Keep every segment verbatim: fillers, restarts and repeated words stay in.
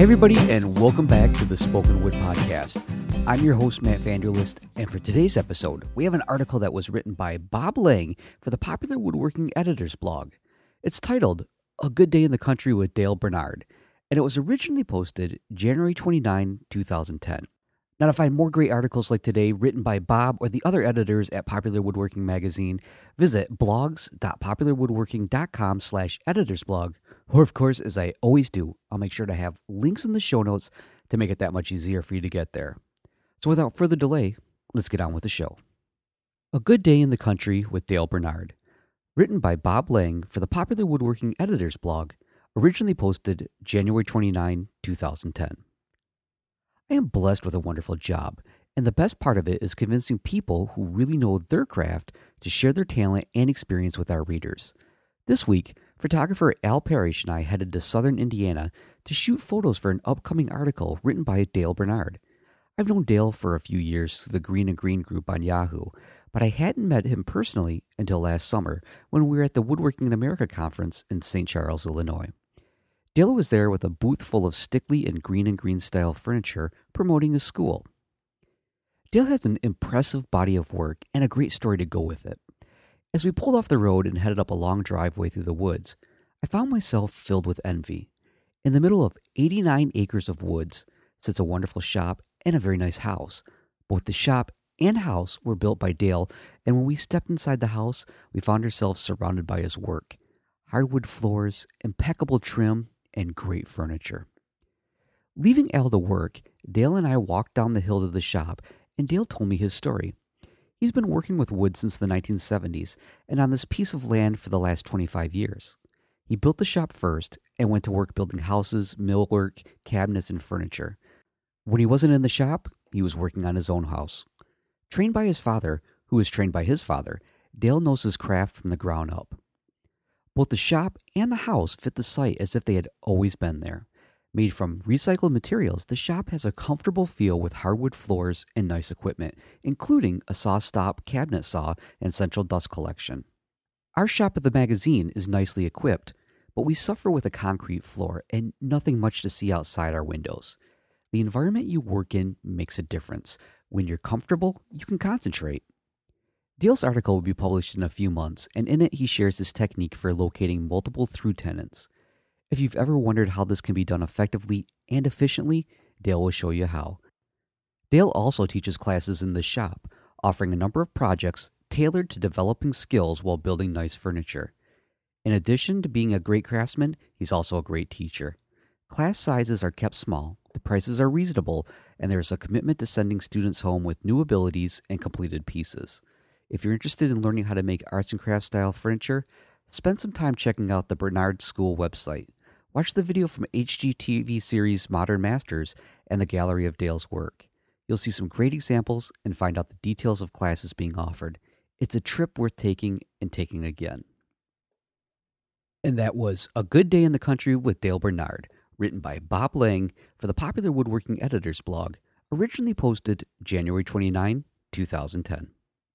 Hey everybody, and welcome back to the Spoken Wood Podcast. I'm your host, Matt Vanderlist, and for today's episode, we have an article that was written by Bob Lang for the Popular Woodworking Editors blog. It's titled, A Good Day in the Country with Dale Bernard, and it was originally posted January twenty-ninth, twenty ten. Now, to find more great articles like today written by Bob or the other editors at Popular Woodworking Magazine, visit blogs.popularwoodworking.com slash editorsblog, or of course, as I always do, I'll make sure to have links in the show notes to make it that much easier for you to get there. So without further delay, let's get on with the show. A Good Day in the Country with Dale Bernard, written by Bob Lang for the Popular Woodworking Editors blog, originally posted January twenty-ninth, twenty ten. I am blessed with a wonderful job, and the best part of it is convincing people who really know their craft to share their talent and experience with our readers. This week, photographer Al Parrish and I headed to southern Indiana to shoot photos for an upcoming article written by Dale Bernard. I've known Dale for a few years through the Green and Green group on Yahoo, but I hadn't met him personally until last summer when we were at the Woodworking in America conference in Saint Charles, Illinois. Dale was there with a booth full of Stickley and Green and Green style furniture promoting his school. Dale has an impressive body of work and a great story to go with it. As we pulled off the road and headed up a long driveway through the woods, I found myself filled with envy. In the middle of eighty-nine acres of woods sits a wonderful shop and a very nice house. Both the shop and house were built by Dale, and when we stepped inside the house, we found ourselves surrounded by his work. Hardwood floors, impeccable trim, and great furniture. Leaving Al to work, Dale and I walked down the hill to the shop, and Dale told me his story. He's been working with wood since the nineteen seventies, and on this piece of land for the last twenty-five years. He built the shop first, and went to work building houses, millwork, cabinets, and furniture. When he wasn't in the shop, he was working on his own house. Trained by his father, who was trained by his father, Dale knows his craft from the ground up. Both the shop and the house fit the site as if they had always been there. Made from recycled materials, the shop has a comfortable feel with hardwood floors and nice equipment, including a saw-stop cabinet saw and central dust collection. Our shop at the magazine is nicely equipped, but we suffer with a concrete floor and nothing much to see outside our windows. The environment you work in makes a difference. When you're comfortable, you can concentrate. Dale's article will be published in a few months, and in it he shares his technique for locating multiple through tenons. If you've ever wondered how this can be done effectively and efficiently, Dale will show you how. Dale also teaches classes in the shop, offering a number of projects tailored to developing skills while building nice furniture. In addition to being a great craftsman, he's also a great teacher. Class sizes are kept small, the prices are reasonable, and there is a commitment to sending students home with new abilities and completed pieces. If you're interested in learning how to make arts and crafts style furniture, spend some time checking out the Bernard School website. Watch the video from H G T V series Modern Masters and the gallery of Dale's work. You'll see some great examples and find out the details of classes being offered. It's a trip worth taking and taking again. And that was A Good Day in the Country with Dale Bernard, written by Bob Lang for the Popular Woodworking Editors blog, originally posted January twenty-ninth, twenty ten.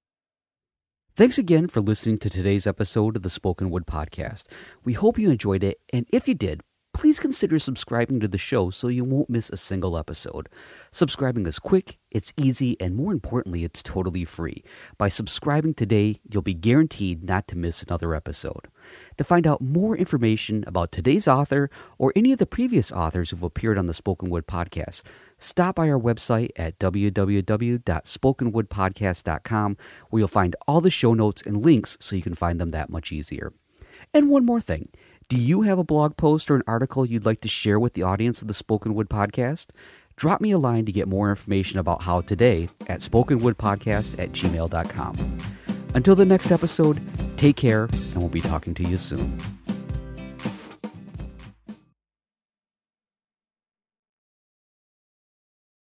Thanks again for listening to today's episode of the Spoken Wood Podcast. We hope you enjoyed it, and if you did, please consider subscribing to the show so you won't miss a single episode. Subscribing is quick, it's easy, and more importantly, it's totally free. By subscribing today, you'll be guaranteed not to miss another episode. To find out more information about today's author or any of the previous authors who've appeared on the Spoken Wood Podcast, stop by our website at w w w dot spoken wood podcast dot com, where you'll find all the show notes and links so you can find them that much easier. And one more thing. Do you have a blog post or an article you'd like to share with the audience of the Spoken Wood Podcast? Drop me a line to get more information about how today at spokenwoodpodcast at gmail dot com. Until the next episode, take care, and we'll be talking to you soon.